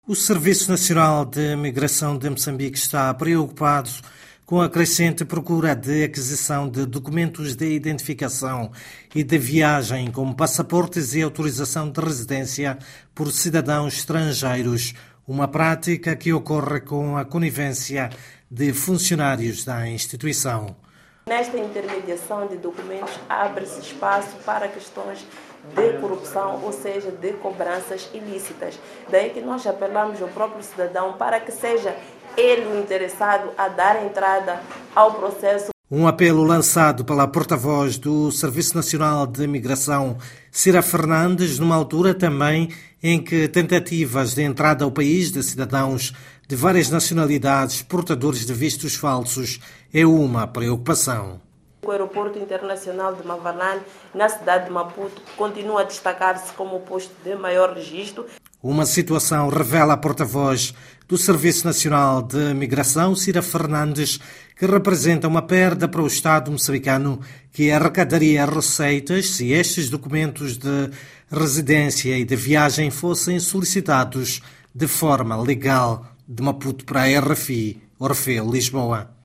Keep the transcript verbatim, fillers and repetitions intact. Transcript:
O Serviço Nacional de Migração de Moçambique está preocupado com a crescente procura de aquisição de documentos de identificação e de viagem, como passaportes e autorização de residência por cidadãos estrangeiros, uma prática que ocorre com a conivência de funcionários da instituição. Nesta intermediação de documentos, abre-se espaço para questões de corrupção, ou seja, de cobranças ilícitas. Daí que nós apelamos ao próprio cidadão para que seja ele o interessado a dar entrada ao processo. Um apelo lançado pela porta-voz do Serviço Nacional de Migração, Cira Fernandes, numa altura também em que tentativas de entrada ao país de cidadãos de várias nacionalidades portadores de vistos falsos é uma preocupação. O aeroporto internacional de Mavalane, na cidade de Maputo, continua a destacar-se como o posto de maior registro. Uma situação, revela a porta-voz do Serviço Nacional de Migração, Cira Fernandes, que representa uma perda para o Estado moçambicano, que arrecadaria receitas se estes documentos de residência e de viagem fossem solicitados de forma legal. De Maputo para a R F I, Orfeu, Lisboa.